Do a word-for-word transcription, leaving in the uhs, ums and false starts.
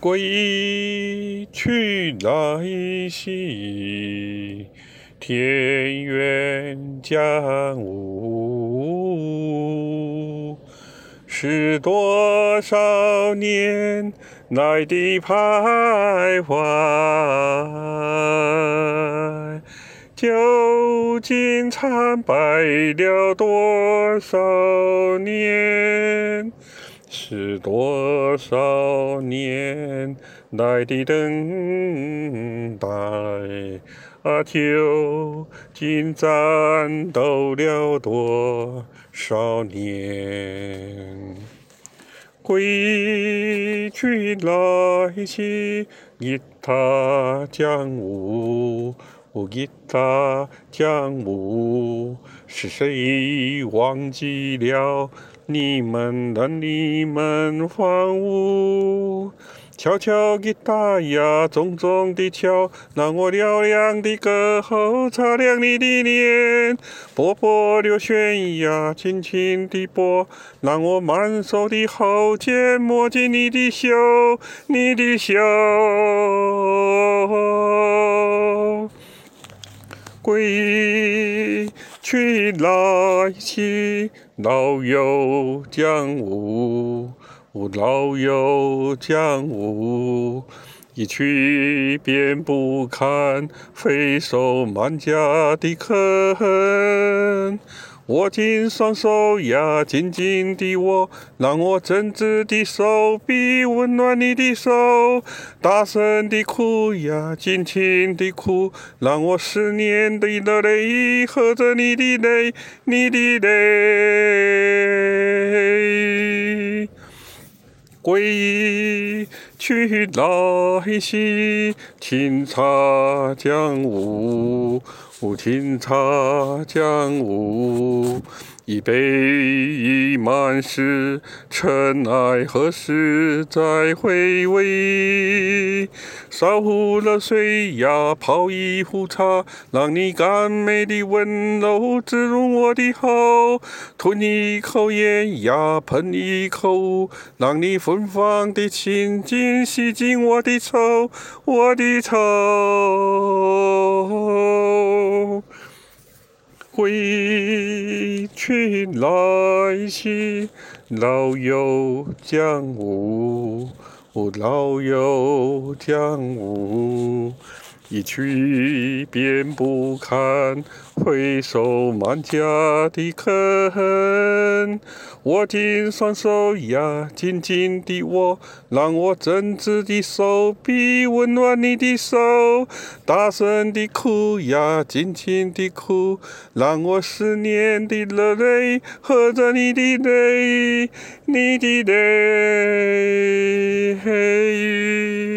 归去来兮，田园将芜。是多少年来的徘徊，究竟参拜了多少年？是多少年来的等待啊，究竟战斗了多少年？归去来兮，吉他将芜，吉他将芜。是谁忘记了你们的你们房屋？敲敲吉他呀，重重地敲，让我嘹亮的歌喉擦亮你的脸。波波流旋呀，轻轻地拨，让我满手的喉尖摸进你的袖，你的袖。归去来兮，老友将芜，老友将芜。一去便不堪回首满家的可恨。握紧双手呀，紧紧地握，让我真挚的手臂温暖你的手。大声地哭呀，尽情地哭，让我思念的泪和着你的泪，你的泪。归去来兮，清茶将芜，清茶将芜。一杯已满时，尘埃何时再回味？烧壶热水呀，泡一壶茶，让你甘美的温柔滋润我的喉。吞一口烟呀，喷一口雾，让你芬芳的情景洗净我的愁，我的愁。归去来兮，老友将芜，老友将芜。一去便不堪回首满家的可恨。握紧双手呀，紧紧地握，让我真挚的手臂温暖你的手。大声地哭呀，尽情地哭，让我思念的泪和着你的泪，你的泪。